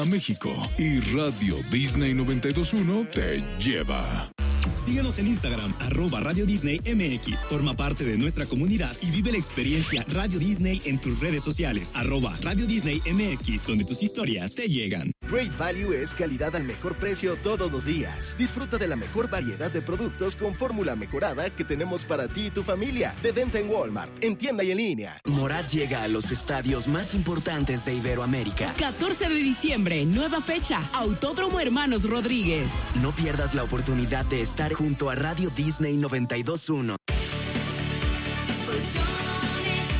a México y Radio Disney 92.1 te lleva. Síguenos en Instagram, @Radio Disney MX. Forma parte de nuestra comunidad y vive la experiencia Radio Disney en tus redes sociales, @Radio Disney MX, donde tus historias te llegan. Great Value es calidad al mejor precio todos los días. Disfruta de la mejor variedad de productos con fórmula mejorada que tenemos para ti y tu familia. De venta en Walmart, en tienda y en línea. Morat llega a los estadios más importantes de Iberoamérica. 14 de diciembre, nueva fecha, Autódromo Hermanos Rodríguez. No pierdas la oportunidad de estar junto a Radio Disney 92.1.